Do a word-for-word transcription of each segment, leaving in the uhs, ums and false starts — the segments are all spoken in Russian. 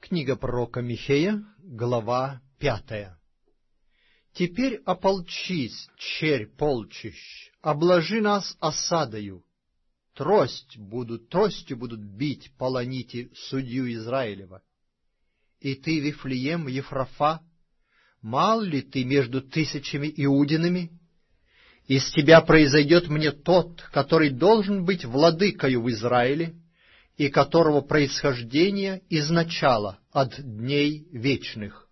Книга пророка Михея, глава пятая. «Теперь ополчись, черь полчищ, обложи нас осадою. Трость будут, тростью будут бить полоните судью Израилева. И ты, Вифлеем, Ефрафа, мал ли ты между тысячами иудинами? Из тебя произойдет мне тот, который должен быть владыкою в Израиле, и которого происхождение изначало от дней вечных.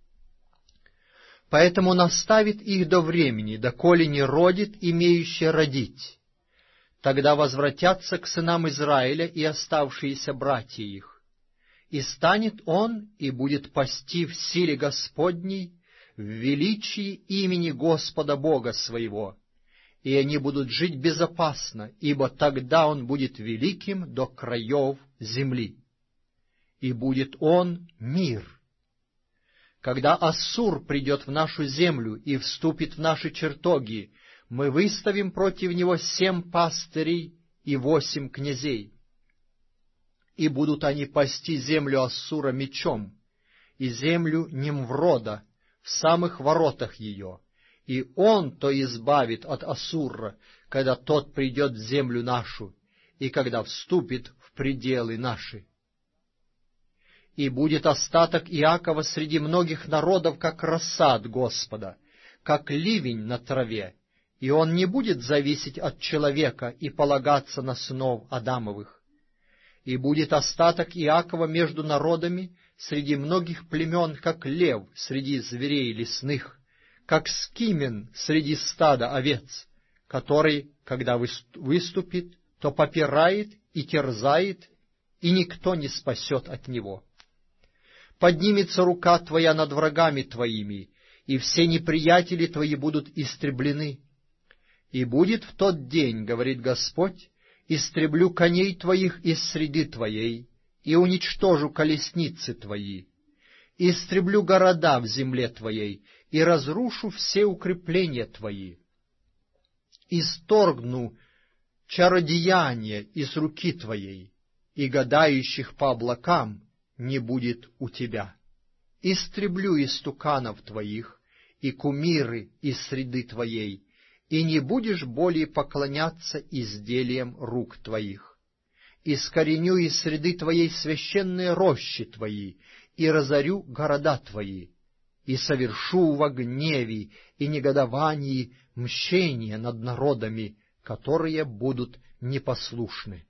Поэтому наставит их до времени, доколе не родит имеющий родить. Тогда возвратятся к сынам Израиля и оставшиеся братья их. И станет он и будет пасти в силе Господней, в величии имени Господа Бога своего, и они будут жить безопасно, ибо тогда он будет великим до краев земли. И будет он мир. Когда Ассур придет в нашу землю и вступит в наши чертоги, мы выставим против него семь пастырей и восемь князей. И будут они пасти землю Ассура мечом, и землю Нимврода в самых воротах ее. И он-то избавит от Ассура, когда тот придет в землю нашу, и когда вступит в пределы наши. И будет остаток Иакова среди многих народов, как роса от Господа, как ливень на траве, и он не будет зависеть от человека и полагаться на сынов Адамовых. И будет остаток Иакова между народами среди многих племен, как лев среди зверей лесных, как скимен среди стада овец, который, когда выступит, то попирает и терзает, и никто не спасет от него. Поднимется рука твоя над врагами твоими, и все неприятели твои будут истреблены. И будет в тот день, говорит Господь, истреблю коней твоих из среды твоей, и уничтожу колесницы твои. Истреблю города в земле твоей, и разрушу все укрепления твои. Исторгну чародеяние из руки твоей, и гадающих по облакам не будет у тебя. Истреблю истуканов твоих и кумиры из среды твоей, и не будешь более поклоняться изделиям рук твоих. Искореню из среды твоей священные рощи твои, и разорю города твои, и совершу во гневе и негодовании мщение над народами, которые будут непослушны.